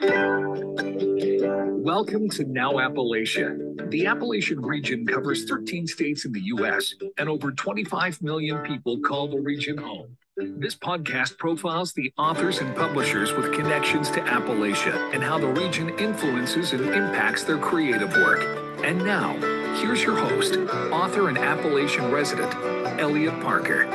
Welcome to Now Appalachia. The Appalachian region covers 13 states in the U.S., and over 25 million people call the region home. This podcast profiles the authors and publishers with connections to Appalachia and how the region influences and impacts their creative work. And now, here's your host, author and Appalachian resident, Elliot Parker.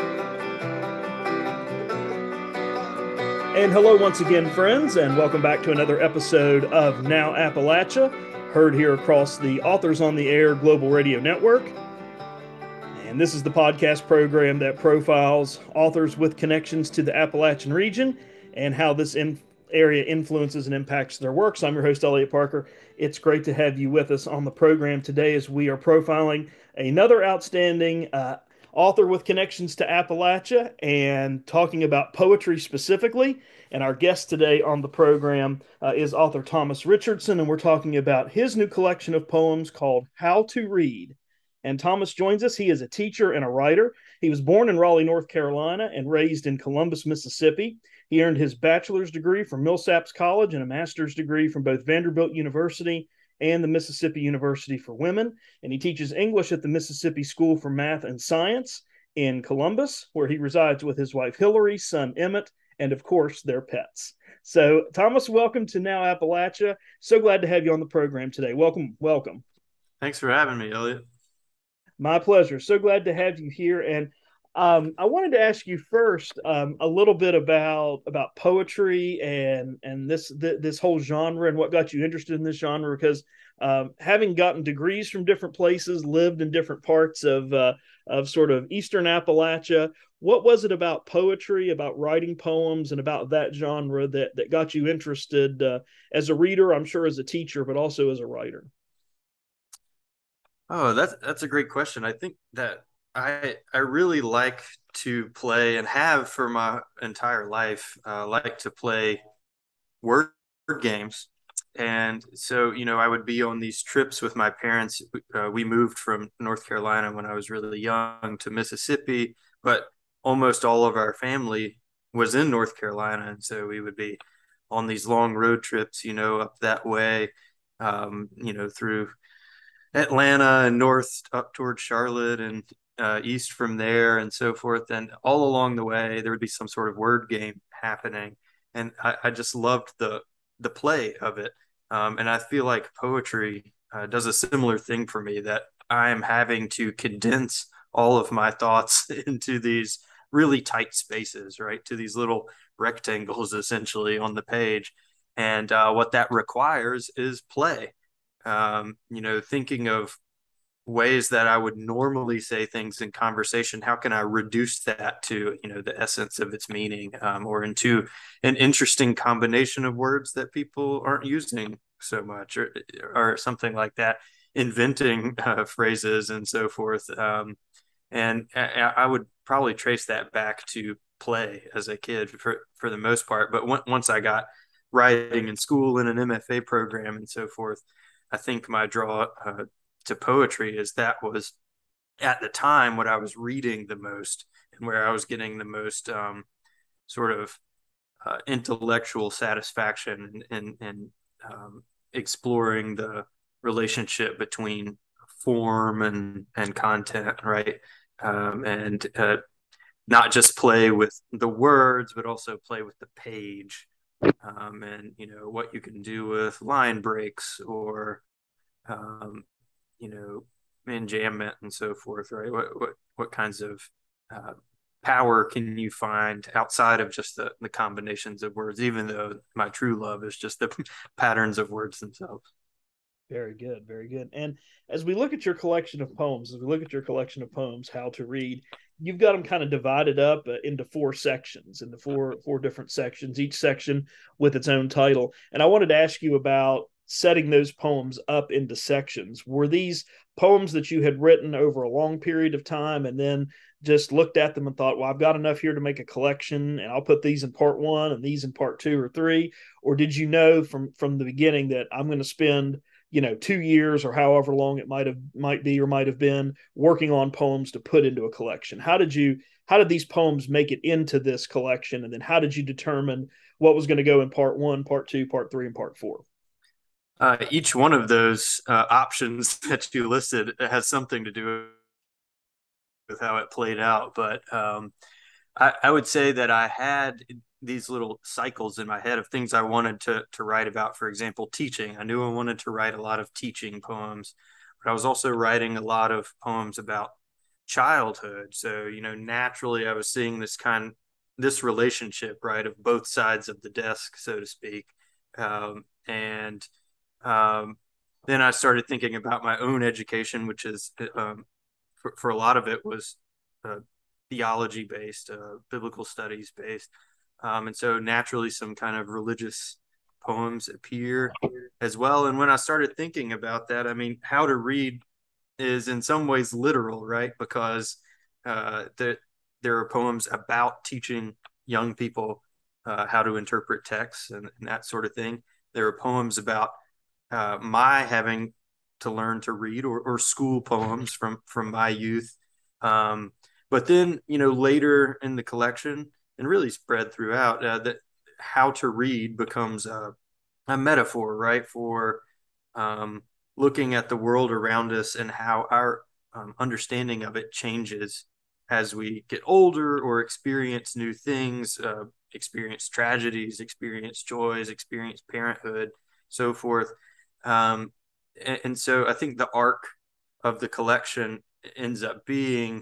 And hello once again, friends, and welcome back to another episode of Now Appalachia, heard here across the Authors on the Air Global Radio Network. And this is the podcast program that profiles authors with connections to the Appalachian region and how this area influences and impacts their works. I'm your host, Elliot Parker. It's great to have you with us on the program today as we are profiling another outstanding author with connections to Appalachia and talking about poetry specifically. And our guest today on the program is author Thomas Richardson, and we're talking about his new collection of poems called How to Read. And Thomas joins us. He is a teacher and a writer. He was born in Raleigh, North Carolina, and raised in Columbus, Mississippi. He earned his bachelor's degree from Millsaps College and a master's degree from both Vanderbilt University and the Mississippi University for Women. And he teaches English at the Mississippi School for Math and Science in Columbus, where he resides with his wife Hillary, son Emmett, and of course their pets. So Thomas, welcome to Now Appalachia. So glad to have you on the program today. Welcome. Thanks for having me, Elliot. My pleasure. So glad to have you here. And I wanted to ask you first a little bit about poetry and this whole genre and what got you interested in this genre, because having gotten degrees from different places, lived in different parts of sort of Eastern Appalachia, what was it about poetry, about writing poems, and about that genre that got you interested as a reader, I'm sure as a teacher, but also as a writer? Oh, that's a great question. I think that I really like to play, and have for my entire life, like to play word games. And so, I would be on these trips with my parents. We moved from North Carolina when I was really young to Mississippi, but almost all of our family was in North Carolina. And so we would be on these long road trips, up that way, through Atlanta and north up towards Charlotte and east from there and so forth. And all along the way, there would be some sort of word game happening. And I just loved the play of it. And I feel like poetry does a similar thing for me, that I'm having to condense all of my thoughts into these really tight spaces, right? To these little rectangles essentially on the page. And what that requires is play. Thinking of ways that I would normally say things in conversation, how can I reduce that to, the essence of its meaning, or into an interesting combination of words that people aren't using so much, or something like that, inventing phrases and so forth. And I would probably trace that back to play as a kid for the most part. But once I got writing in school in an MFA program and so forth, I think my draw to poetry is that was at the time what I was reading the most, and where I was getting the most sort of intellectual satisfaction and exploring the relationship between form and content, right? And not just play with the words, but also play with the page. And what you can do with line breaks, or enjambment and so forth, right? What kinds of power can you find outside of just the combinations of words, even though my true love is just the patterns of words themselves. Very good, very good. And as we look at your collection of poems, How to Read, you've got them kind of divided up into four sections, into four different sections, each section with its own title. And I wanted to ask you about setting those poems up into sections. Were these poems that you had written over a long period of time and then just looked at them and thought, well, I've got enough here to make a collection and I'll put these in part one and these in part two or three? Or did you know from the beginning that I'm going to spend 2 years or however long it might have been working on poems to put into a collection? How did you how did these poems make it into this collection? And then how did you determine what was going to go in part one, part two, part three, and part four? Each one of those options that you listed has something to do with how it played out. But I would say that I had these little cycles in my head of things I wanted to write about. For example, teaching. I knew I wanted to write a lot of teaching poems, but I was also writing a lot of poems about childhood. So, naturally I was seeing this relationship, right, of both sides of the desk, so to speak. And then I started thinking about my own education, which is for a lot of it was theology based, biblical studies based. And so naturally some kind of religious poems appear as well. And when I started thinking about that, I mean, how to read is in some ways literal, right? Because there are poems about teaching young people how to interpret texts and that sort of thing. There are poems about my having to learn to read, or school poems from my youth. But then, later in the collection and really spread throughout, that how to read becomes a metaphor, right, for looking at the world around us and how our understanding of it changes as we get older or experience new things, experience tragedies, experience joys, experience parenthood, so forth. And so I think the arc of the collection ends up being,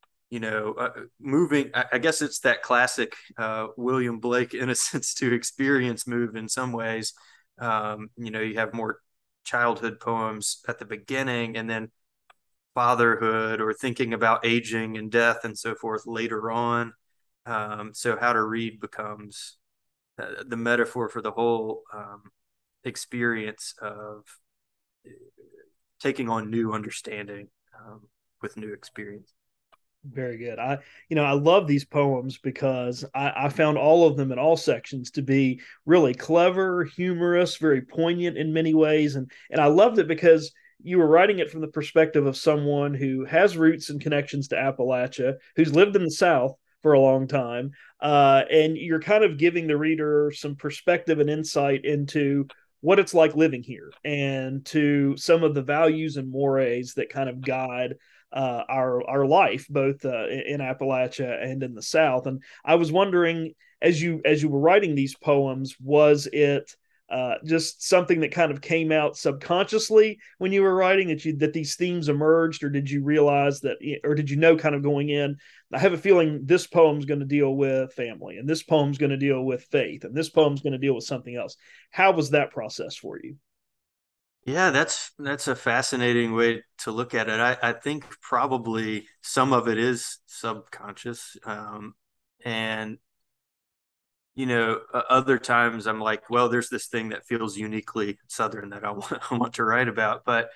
moving. I guess it's that classic William Blake innocence to experience move in some ways. You have more childhood poems at the beginning, and then fatherhood or thinking about aging and death and so forth later on. So how to read becomes the metaphor for the whole experience of taking on new understanding with new experience. Very good. I love these poems because I found all of them in all sections to be really clever, humorous, very poignant in many ways. And I loved it because you were writing it from the perspective of someone who has roots and connections to Appalachia, who's lived in the South for a long time. And you're kind of giving the reader some perspective and insight into what it's like living here and to some of the values and mores that kind of guide our life, both in Appalachia and in the South. And I was wondering, as you were writing these poems, was it just something that kind of came out subconsciously when you were writing that these themes emerged, or did you realize that, or did you know kind of going in, I have a feeling this poem's going to deal with family, and this poem's going to deal with faith, and this poem's going to deal with something else? How was that process for you? Yeah, that's a fascinating way to look at it. I think probably some of it is subconscious, and other times I'm like, well, there's this thing that feels uniquely Southern that I want to write about. But,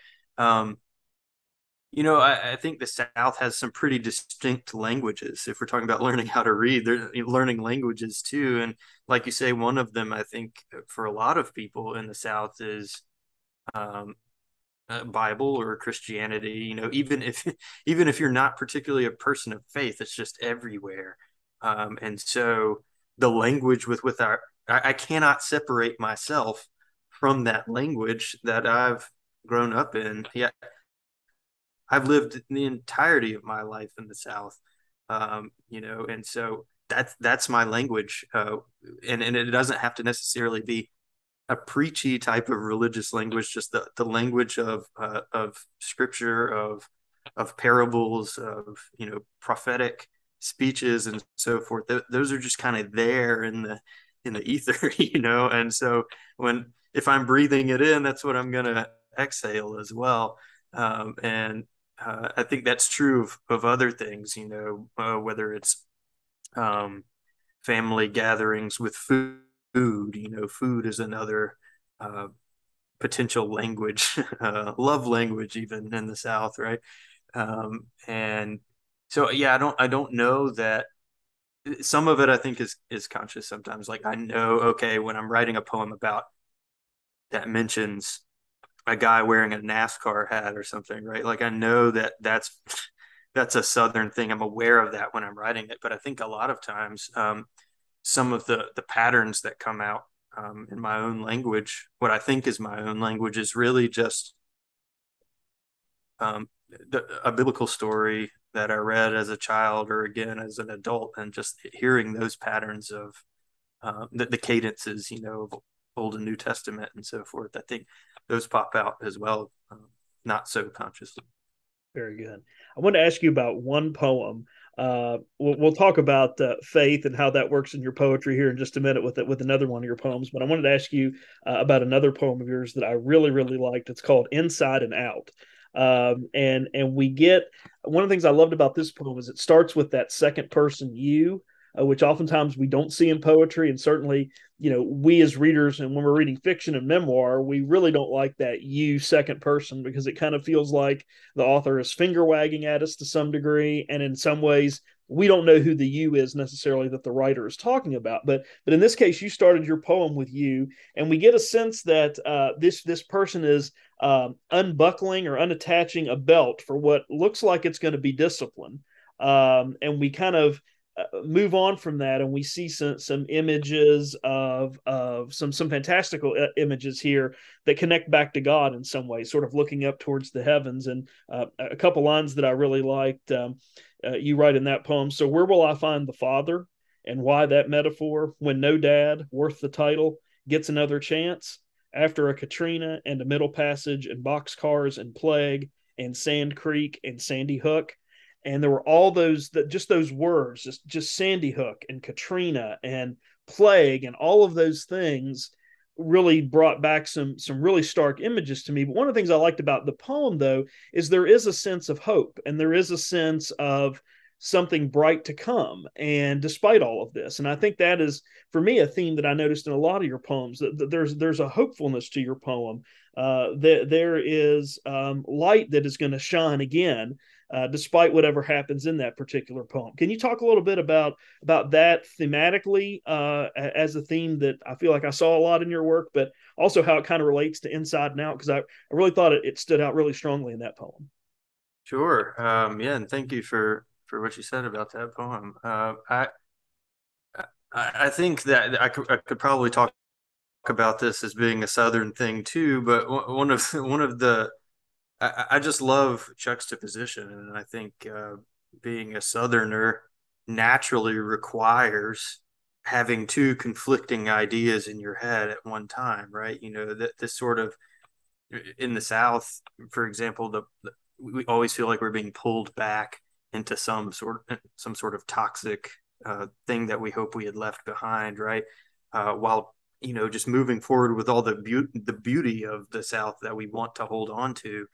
I think the South has some pretty distinct languages. If we're talking about learning how to read, they're learning languages too. And like you say, one of them, I think, for a lot of people in the South is um, Bible or Christianity. Even if you're not particularly a person of faith, it's just everywhere. And so the language with I cannot separate myself from that language that I've grown up in. Yeah, I've lived the entirety of my life in the South, and so that's my language, and it doesn't have to necessarily be a preachy type of religious language, just the language of scripture, of parables, of prophetic speeches and so forth. Those are just kind of there in the ether, And so if I'm breathing it in, that's what I'm gonna exhale as well. And I think that's true of other things, whether it's family gatherings with food. Food is another uh, potential language, love language, even in the South, right? And so, yeah, I don't know that some of it I think is conscious sometimes. Like I know, okay, when I'm writing a poem about that mentions a guy wearing a NASCAR hat or something, right? Like I know that that's a Southern thing. I'm aware of that when I'm writing it, but I think a lot of times some of the patterns that come out in my own language, what I think is my own language, is really just a biblical story that I read as a child or again as an adult, and just hearing those patterns of the cadences, of Old and New Testament and so forth. I think those pop out as well, not so consciously. Very good. I want to ask you about one poem. We'll talk about faith and how that works in your poetry here in just a minute with another one of your poems. But I wanted to ask you about another poem of yours that I really really liked. It's called "Inside and Out," and we get one of the things I loved about this poem is it starts with that second person you, which oftentimes we don't see in poetry, and certainly we as readers and when we're reading fiction and memoir, we really don't like that you second person because it kind of feels like the author is finger wagging at us to some degree, and in some ways we don't know who the you is necessarily that the writer is talking about. But in this case, you started your poem with you, and we get a sense that this person is unbuckling or unattaching a belt for what looks like it's going to be discipline, and we kind of move on from that, and we see some images of some fantastical images here that connect back to God in some way, sort of looking up towards the heavens. And a couple lines that I really liked. You write in that poem, "So where will I find the Father, and why that metaphor when no dad worth the title gets another chance after a Katrina and a Middle Passage and boxcars and plague and Sand Creek and Sandy Hook." And there were all those that just those words, just Sandy Hook and Katrina and plague and all of those things really brought back some really stark images to me. But one of the things I liked about the poem, though, is there is a sense of hope and there is a sense of something bright to come. And despite all of this, and I think that is for me a theme that I noticed in a lot of your poems, that there's a hopefulness to your poem. That there is light that is going to shine again, despite whatever happens in that particular poem. Can you talk a little bit about that thematically as a theme that I feel like I saw a lot in your work, but also how it kind of relates to Inside and Out? Because I really thought it stood out really strongly in that poem. Sure. Yeah, and thank you for what you said about that poem. I think that I could probably talk about this as being a Southern thing too, but one of the I just love juxtaposition, and I think being a Southerner naturally requires having two conflicting ideas in your head at one time, right? That this sort of in the South, for example, we always feel like we're being pulled back into some sort of toxic thing that we hope we had left behind, right? While just moving forward with all the beauty of the South that we want to hold on to.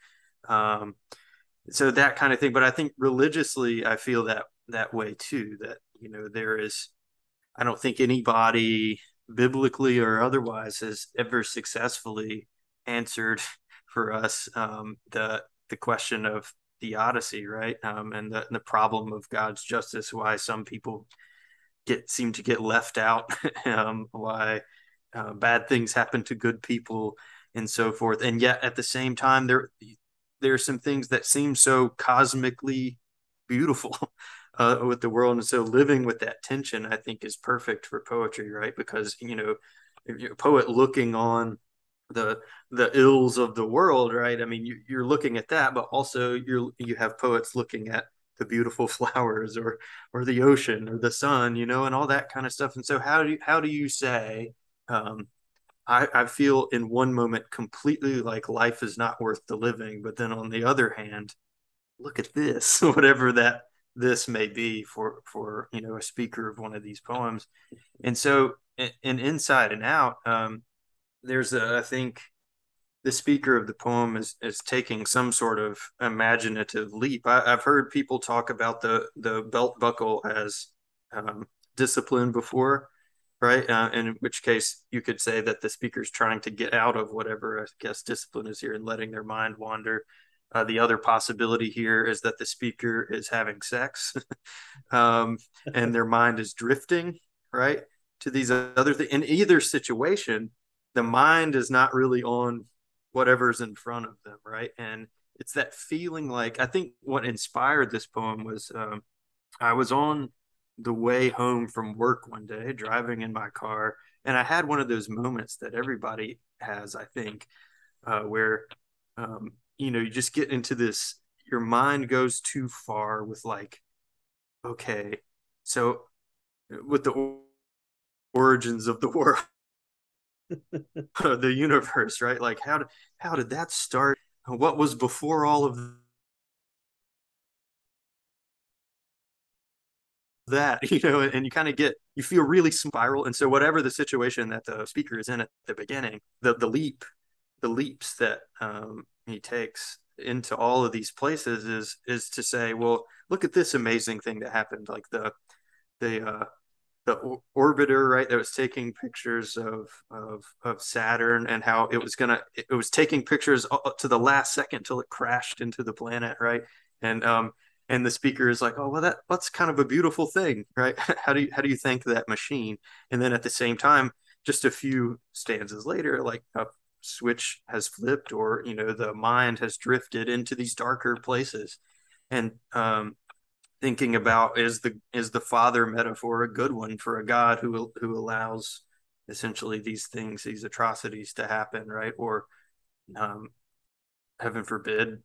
So that kind of thing. But I think religiously, I feel that way too. That there is, I don't think anybody biblically or otherwise has ever successfully answered for us the question of theodicy, right? And the problem of God's justice, why some people seem to get left out, why bad things happen to good people, and so forth. And yet, at the same time, there are some things that seem so cosmically beautiful with the world, and so living with that tension, I think, is perfect for poetry, right? Because if you're a poet looking on the ills of the world, right? I mean, you're looking at that, but also you have poets looking at the beautiful flowers or the ocean or the sun, and all that kind of stuff. And so how do you say, I feel in one moment completely like life is not worth the living, but then on the other hand, look at this, whatever this may be for a speaker of one of these poems. And so in Inside and Out, I think the speaker of the poem is taking some sort of imaginative leap. I've heard people talk about the belt buckle as discipline before, right? In which case you could say that the speaker's trying to get out of whatever I guess discipline is here and letting their mind wander. The other possibility here is that the speaker is having sex, and their mind is drifting, right, to these other things. In either situation, the mind is not really on whatever's in front of them, right? And it's that feeling like, I think what inspired this poem was, I was on the way home from work one day, driving in my car, and I had one of those moments that everybody has, I think, where you just get into this, your mind goes too far with like, okay, so with the origins of the world, the universe, right? Like how did that start? What was before all of that, and you kind of you feel really spiral. And so whatever the situation that the speaker is in at the beginning, the leaps that he takes into all of these places is to say, well, look at this amazing thing that happened, like the orbiter, right, that was taking pictures of Saturn, and how it was taking pictures to the last second till it crashed into the planet, right? And and the speaker is like, oh well, that's kind of a beautiful thing, right? How do you thank that machine? And then at the same time, just a few stanzas later, like a switch has flipped, or the mind has drifted into these darker places. And thinking about, is the father metaphor a good one for a God who allows essentially these things, these atrocities to happen, right? Or um, heaven forbid,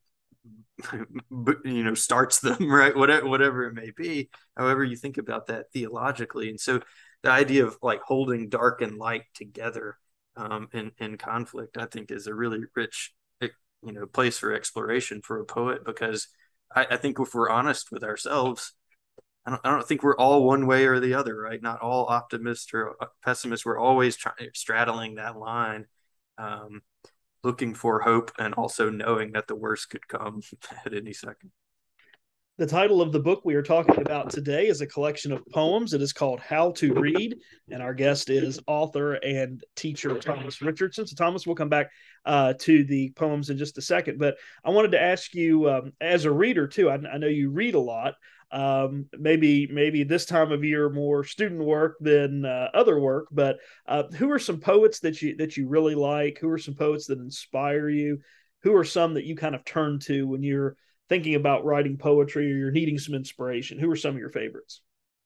starts them, right? Whatever it may be. However you think about that theologically. And so the idea of like holding dark and light together in conflict, I think, is a really rich place for exploration for a poet, because I think if we're honest with ourselves, I don't think we're all one way or the other, right? Not all optimists or pessimists. We're always straddling that line, um, looking for hope, and also knowing that the worst could come at any second. The title of the book we are talking about today is a collection of poems. It is called How to Read, and our guest is author and teacher Thomas Richardson. So, Thomas, we'll come back to the poems in just a second. But I wanted to ask you, as a reader too, I know you read a lot. Maybe this time of year more student work than other work. But who are some poets that you really like? Who are some poets that inspire you? Who are some that you kind of turn to when you're thinking about writing poetry or you're needing some inspiration? Who are some of your favorites?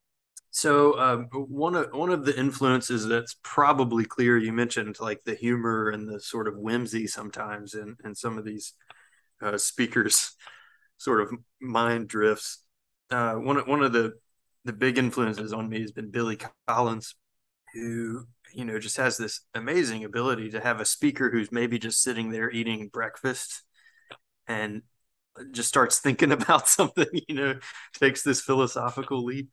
So one of the influences that's probably clear, you mentioned like the humor and the sort of whimsy sometimes in some of these speakers' sort of mind drifts. One of the big influences on me has been Billy Collins, who just has this amazing ability to have a speaker who's maybe just sitting there eating breakfast and just starts thinking about something, takes this philosophical leap.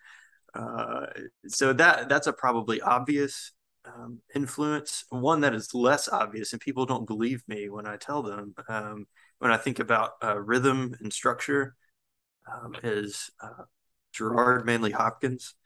So that's a probably obvious influence. One that is less obvious, and people don't believe me when I tell them, when I think about rhythm and structure, is Gerard Manley Hopkins.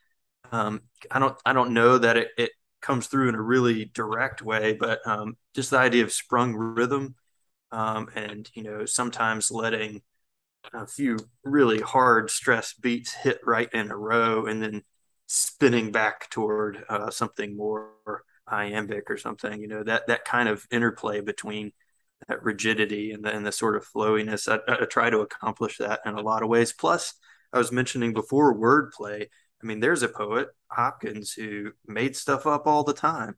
I don't know that it comes through in a really direct way, but just the idea of sprung rhythm, and sometimes letting a few really hard stress beats hit right in a row, and then spinning back toward something more iambic or something. That kind of interplay between that rigidity and the sort of flowiness. I try to accomplish that in a lot of ways. Plus, I was mentioning before, wordplay. I mean, there's a poet, Hopkins, who made stuff up all the time.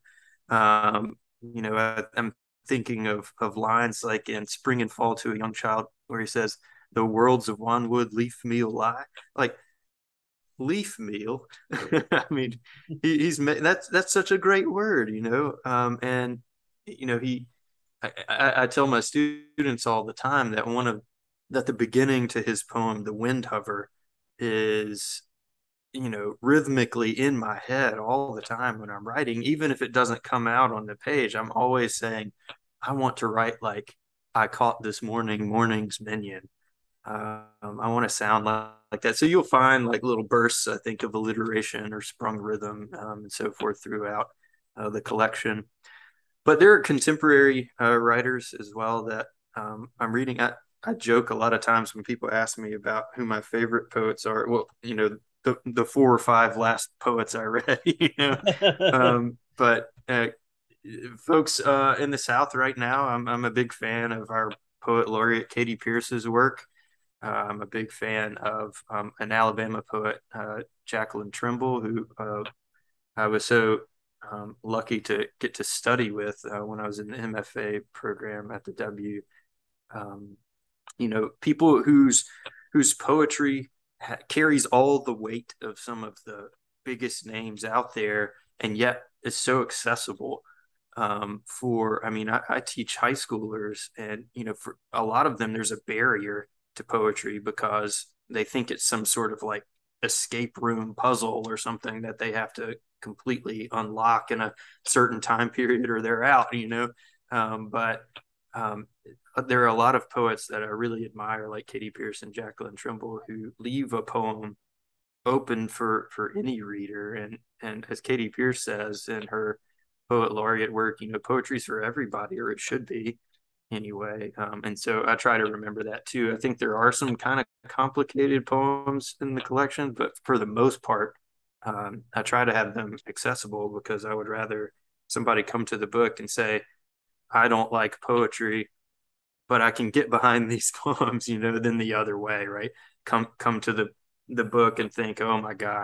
I'm thinking of lines like in Spring and Fall to a Young Child, where he says, "The worlds of Wanwood leaf meal lie." Like, leaf meal. I mean, he's that's such a great word, and he. I tell my students all the time that that the beginning to his poem, "The Wind Hover," is rhythmically in my head all the time when I'm writing. Even if it doesn't come out on the page, I'm always saying, I want to write like I caught this morning's minion. I want to sound like that. So you'll find like little bursts, I think, of alliteration or sprung rhythm, and so forth throughout the collection. But there are contemporary writers as well that I'm reading. I joke a lot of times when people ask me about who my favorite poets are. Well, the 4 or 5 last poets I read, but folks in the South right now, I'm a big fan of our Poet Laureate Katie Pierce's work. I'm a big fan of an Alabama poet, Jacqueline Trimble, who I was so lucky to get to study with when I was in the MFA program at the W. Um, people whose poetry carries all the weight of some of the biggest names out there, and yet it's so accessible. I teach high schoolers, and for a lot of them, there's a barrier to poetry because they think it's some sort of like escape room puzzle or something that they have to completely unlock in a certain time period or they're out, but there are a lot of poets that I really admire, like Katie Pierce and Jacqueline Trimble, who leave a poem open for any reader. And as Katie Pierce says in her poet laureate work, poetry's for everybody, or it should be anyway. And so I try to remember that too. I think there are some kind of complicated poems in the collection, but for the most part, I try to have them accessible because I would rather somebody come to the book and say, I don't like poetry, but I can get behind these poems, than the other way, right? Come to the book and think, oh my God,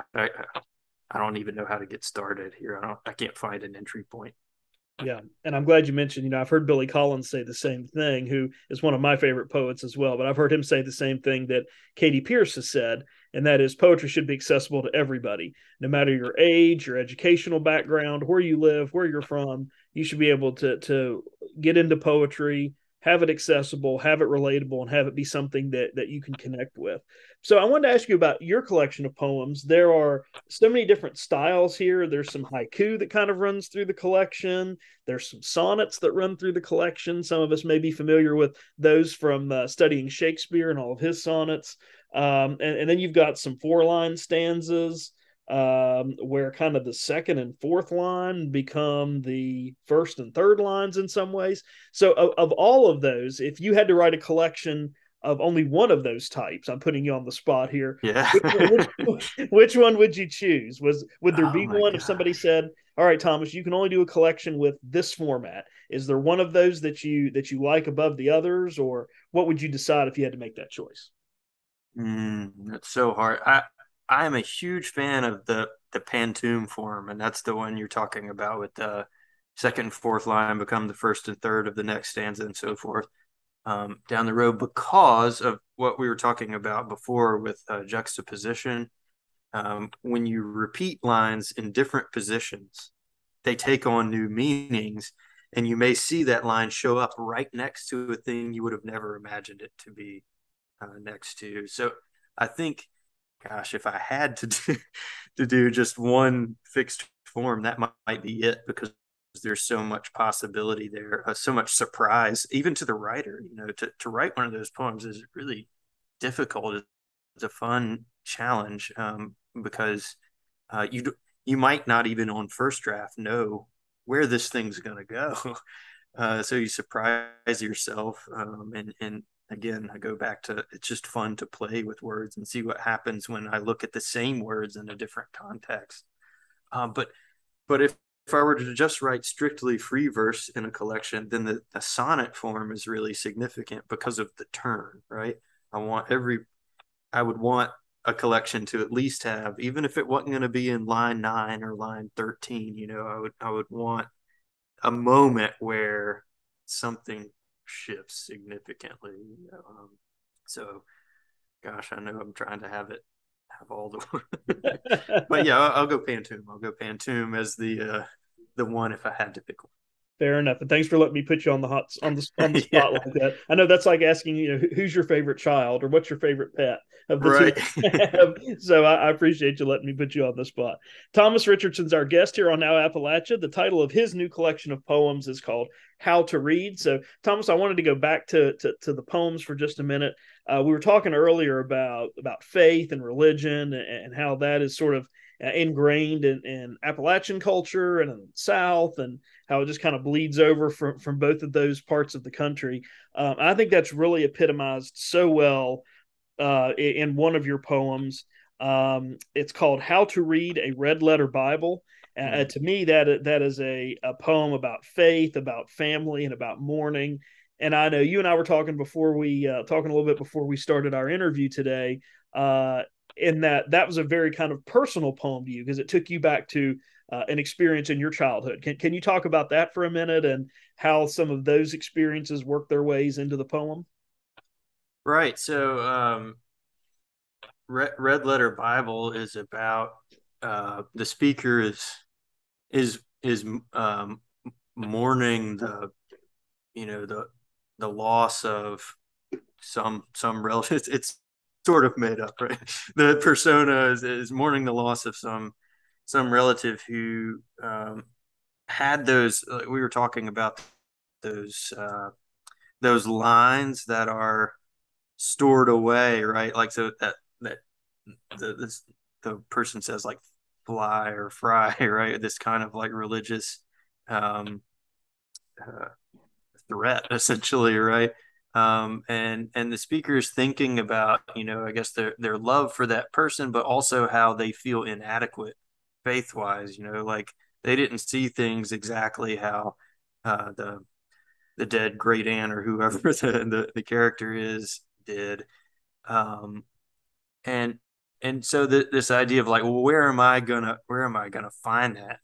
I don't even know how to get started here. I can't find an entry point. Yeah. And I'm glad you mentioned, I've heard Billy Collins say the same thing, who is one of my favorite poets as well. But I've heard him say the same thing that Katie Pierce has said, and that is poetry should be accessible to everybody, no matter your age, your educational background, where you live, where you're from. You should be able to get into poetry, have it accessible, have it relatable, and have it be something that you can connect with. So I wanted to ask you about your collection of poems. There are so many different styles here. There's some haiku that kind of runs through the collection. There's some sonnets that run through the collection. Some of us may be familiar with those from studying Shakespeare and all of his sonnets. And then you've got some 4-line stanzas, where kind of the second and fourth line become the first and third lines in some ways. So of all of those, if you had to write a collection of only one of those types, I'm putting you on the spot here. Yeah. which one would you choose? Would there be one gosh. if somebody said, all right, Thomas, you can only do a collection with this format? Is there one of those that you like above the others, or what would you decide if you had to make that choice? That's so hard. I am a huge fan of the Pantoum form, and that's the one you're talking about with the second and fourth line become the first and third of the next stanza and so forth down the road because of what we were talking about before with juxtaposition. When you repeat lines in different positions, they take on new meanings, and you may see that line show up right next to a thing you would have never imagined it to be next to. So I think, gosh, if I had to do just one fixed form, that might be it because there's so much possibility there, so much surprise, even to the writer. To write one of those poems is really difficult. It's a fun challenge because you might not even on first draft know where this thing's going to go. So you surprise yourself, and again, I go back to it's just fun to play with words and see what happens when I look at the same words in a different context. But if I were to just write strictly free verse in a collection, then the sonnet form is really significant because of the turn, right? I would want a collection to at least have, even if it wasn't going to be in line 9 or line 13, I would want a moment where something shifts significantly. So gosh, I know I'm trying to have all the but yeah, I'll go Pantoum. I'll go Pantoum as the one if I had to pick one. Fair enough. And thanks for letting me put you on the spot Yeah. like that. I know that's like asking, who's your favorite child or what's your favorite pet of the Right. two. So I appreciate you letting me put you on the spot. Thomas Richardson's our guest here on Now Appalachia. The title of his new collection of poems is called How to Read. So Thomas, I wanted to go back to the poems for just a minute. We were talking earlier about faith and religion and how that is sort of ingrained in Appalachian culture and in the South, and how it just kind of bleeds over from both of those parts of the country. I think that's really epitomized so well in one of your poems. It's called How to Read a Red Letter Bible. To me, that is a poem about faith, about family, and about mourning. And I know you and I were talking before we talking a little bit before we started our interview today. In that was a very kind of personal poem to you because it took you back to an experience in your childhood. Can you talk about that for a minute and how some of those experiences work their ways into the poem? Right. So, Red Letter Bible is about the speaker is mourning the the loss of some relative. It's sort of made up, right? The persona is mourning the loss of some relative who had those. We were talking about those those lines that are stored away, right? Like so that the person says like fly or fry, right? This kind of like religious um, uh, threat, essentially, right? And the speaker is thinking about, I guess their love for that person, but also how they feel inadequate faith wise. Like they didn't see things exactly how the dead great aunt or whoever the character is did. Um, and so this idea of like, well, where am I gonna find that?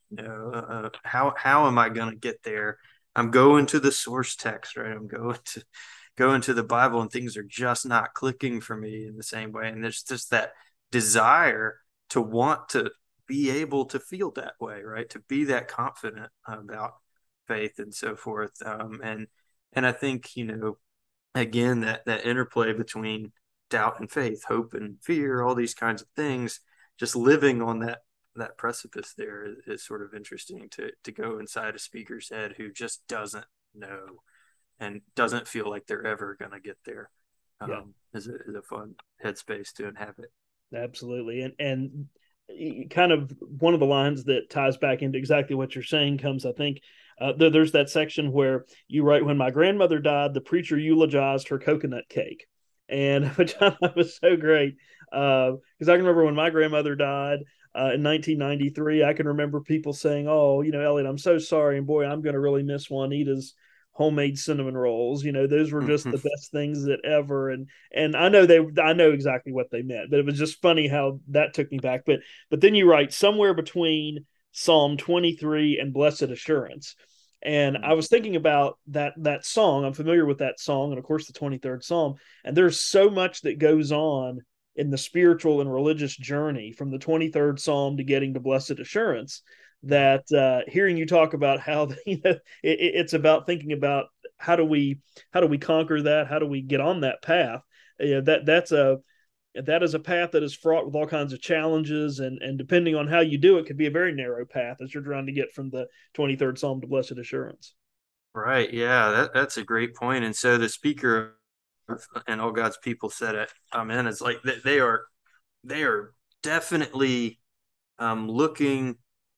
How am I gonna get there? I'm going to the source text, right? I'm going to the Bible, and things are just not clicking for me in the same way. And there's just that desire to want to be able to feel that way, right? To be that confident about faith and so forth. And I think again that interplay between doubt and faith, hope and fear, all these kinds of things, just living on that precipice there is sort of interesting to go inside a speaker's head who just doesn't know and doesn't feel like they're ever going to get there. Yeah. Is a fun headspace to inhabit. Absolutely. And kind of one of the lines that ties back into exactly what you're saying comes, I think, there's that section where you write, when my grandmother died, the preacher eulogized her coconut cake. And which I thought was so great. Because I can remember when my grandmother died in 1993, I can remember people saying, oh, Elliot, I'm so sorry. And boy, I'm going to really miss Juanita's homemade cinnamon rolls. Those were just the best things that ever. And I know exactly what they meant, but it was just funny how that took me back. But then you write somewhere between Psalm 23 and Blessed Assurance. And I was thinking about that song. I'm familiar with that song, and of course the 23rd Psalm. And there's so much that goes on in the spiritual and religious journey from the 23rd Psalm to getting to Blessed Assurance that hearing you talk about how it's about thinking about how do we conquer that, how do we get on that path. That is a path that is fraught with all kinds of challenges, and depending on how you do it, could be a very narrow path as you're trying to get from the 23rd Psalm to Blessed Assurance. Right. Yeah, that's a great point. And so the speaker and all God's people said it. Amen. It's like they are definitely looking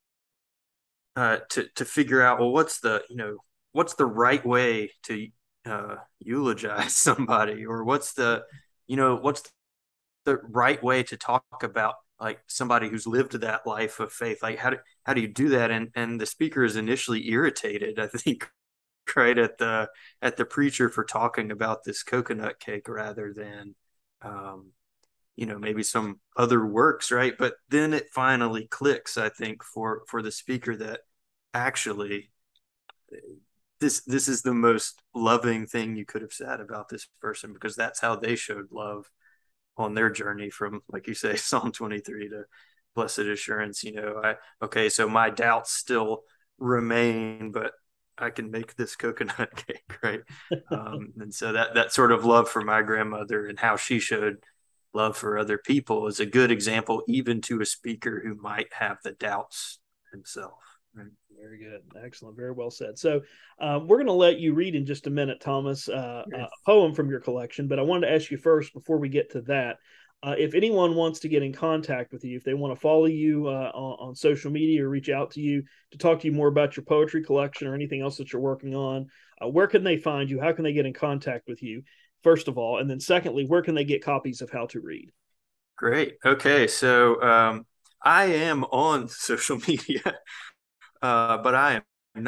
to figure out, well, what's the right way to eulogize somebody, or what's the right way to talk about like somebody who's lived that life of faith. Like how do you do that? And the speaker is initially irritated, I think, right at the preacher for talking about this coconut cake rather than maybe some other works, right? But then it finally clicks, I think, for the speaker that actually this is the most loving thing you could have said about this person, because that's how they showed love on their journey from, like you say, Psalm 23 to Blessed Assurance. Okay, so my doubts still remain, but I can make this coconut cake, right? And so that sort of love for my grandmother and how she showed love for other people is a good example, even to a speaker who might have the doubts himself. Right? Very good. Excellent. Very well said. So we're going to let you read in just a minute, Thomas, a poem from your collection. But I wanted to ask you first, before we get to that, if anyone wants to get in contact with you, if they want to follow you on social media or reach out to you to talk to you more about your poetry collection or anything else that you're working on, where can they find you? How can they get in contact with you, first of all? And then secondly, where can they get copies of How to Read? Great. Okay. So I am on social media. But I am not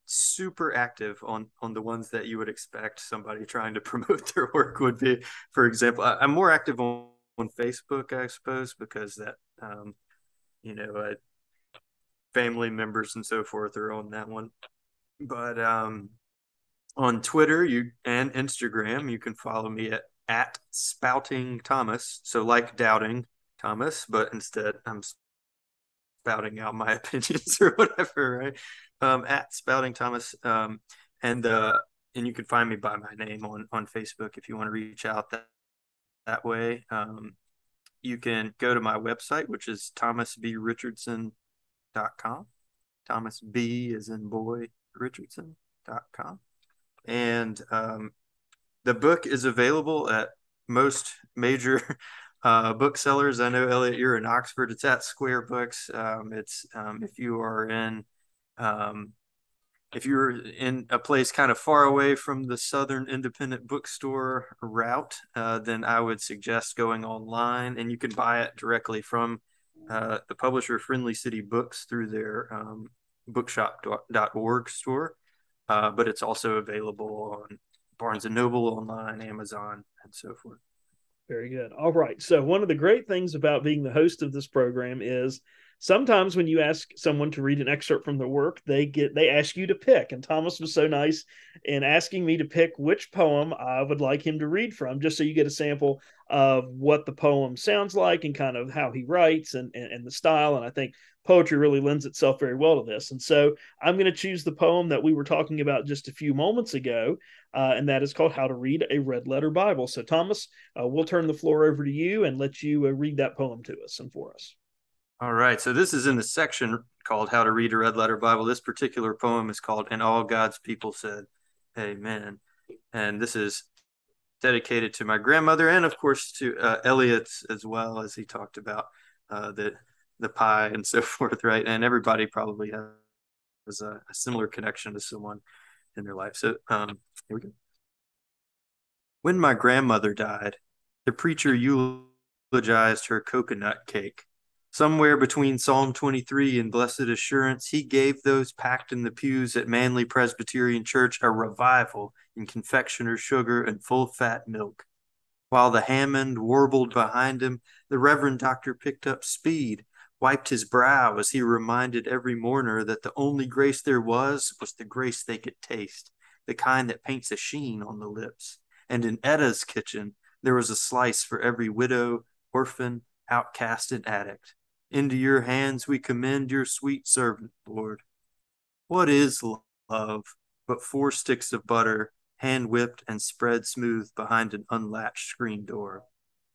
super active on the ones that you would expect somebody trying to promote their work would be. For example, I'm more active on Facebook, I suppose, because that you know, family members and so forth are on that one. But on Twitter and Instagram, you can follow me at Spouting Thomas. So like doubting Thomas, but instead I'm spouting out my opinions or whatever, right? At Spouting Thomas. And you can find me by my name on Facebook if you want to reach out that way. You can go to my website, which is thomasbrichardson.com. Thomas B is in boy, Richardson.com. And the book is available at most major booksellers. I know, Elliot, you're in Oxford. It's at Square Books. It's if you're in a place kind of far away from the Southern Independent Bookstore route, then I would suggest going online, and you can buy it directly from the publisher Friendly City Books through their bookshop.org store. But it's also available on Barnes & Noble, online, Amazon, and so forth. Very good. All right. So one of the great things about being the host of this program is sometimes when you ask someone to read an excerpt from their work, they ask you to pick. And Thomas was so nice in asking me to pick which poem I would like him to read from, just so you get a sample of what the poem sounds like and kind of how he writes and the style. And I think poetry really lends itself very well to this. And so I'm going to choose the poem that we were talking about just a few moments ago, and that is called How to Read a Red Letter Bible. So Thomas, we'll turn the floor over to you and let you read that poem to us and for us. All right. So this is in the section called How to Read a Red Letter Bible. This particular poem is called And All God's People Said, Amen. And this is dedicated to my grandmother and, of course, to Elliot as well, as he talked about the pie and so forth, right? And everybody probably has a similar connection to someone in their life. So here we go. When my grandmother died, the preacher eulogized her coconut cake. Somewhere between Psalm 23 and Blessed Assurance, he gave those packed in the pews at Manly Presbyterian Church a revival in confectioner's sugar and full-fat milk. While the Hammond warbled behind him, the Reverend Doctor picked up speed, wiped his brow as he reminded every mourner that the only grace there was the grace they could taste, the kind that paints a sheen on the lips. And in Etta's kitchen, there was a slice for every widow, orphan, outcast, and addict. Into your hands we commend your sweet servant, Lord. What is love but 4 sticks of butter, hand-whipped and spread smooth behind an unlatched screen door?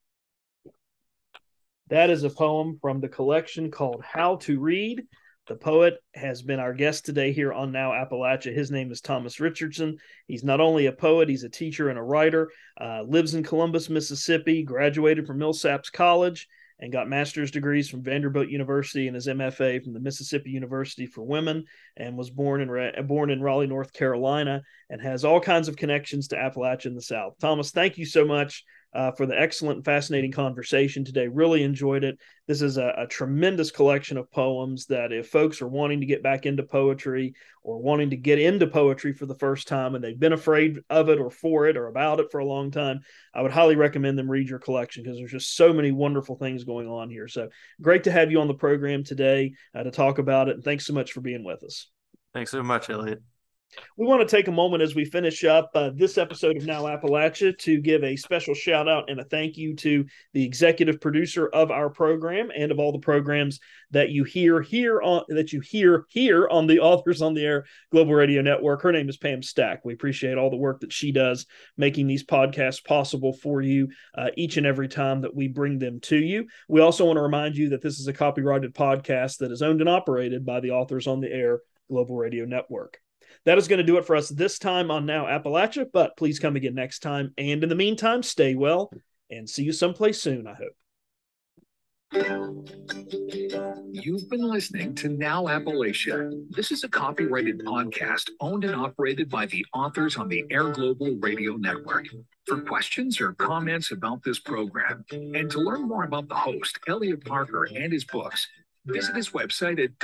That is a poem from the collection called How to Read. The poet has been our guest today here on Now Appalachia. His name is Thomas Richardson. He's not only a poet, he's a teacher and a writer, lives in Columbus, Mississippi, graduated from Millsaps College, and got master's degrees from Vanderbilt University and his MFA from the Mississippi University for Women, and was born in Raleigh, North Carolina, and has all kinds of connections to Appalachia in the South. Thomas, thank you so much for the excellent and fascinating conversation today. Really enjoyed it. This is a tremendous collection of poems that if folks are wanting to get back into poetry or wanting to get into poetry for the first time and they've been afraid of it or for it or about it for a long time, I would highly recommend them read your collection because there's just so many wonderful things going on here. So great to have you on the program today to talk about it. And thanks so much for being with us. Thanks so much, Elliot. We want to take a moment as we finish up this episode of Now Appalachia to give a special shout out and a thank you to the executive producer of our program and of all the programs that you hear here on the Authors on the Air Global Radio Network. Her name is Pam Stack. We appreciate all the work that she does making these podcasts possible for you each and every time that we bring them to you. We also want to remind you that this is a copyrighted podcast that is owned and operated by the Authors on the Air Global Radio Network. That is going to do it for us this time on Now Appalachia, but please come again next time. And in the meantime, stay well and see you someplace soon, I hope. You've been listening to Now Appalachia. This is a copyrighted podcast owned and operated by the Authors on the Air Global Radio Network. For questions or comments about this program, and to learn more about the host, Elliot Parker, and his books, Visit his website at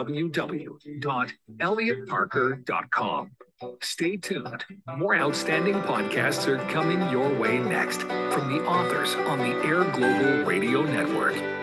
www.elliottparker.com. Stay tuned. More outstanding podcasts are coming your way next from the Authors on the Air Global Radio Network.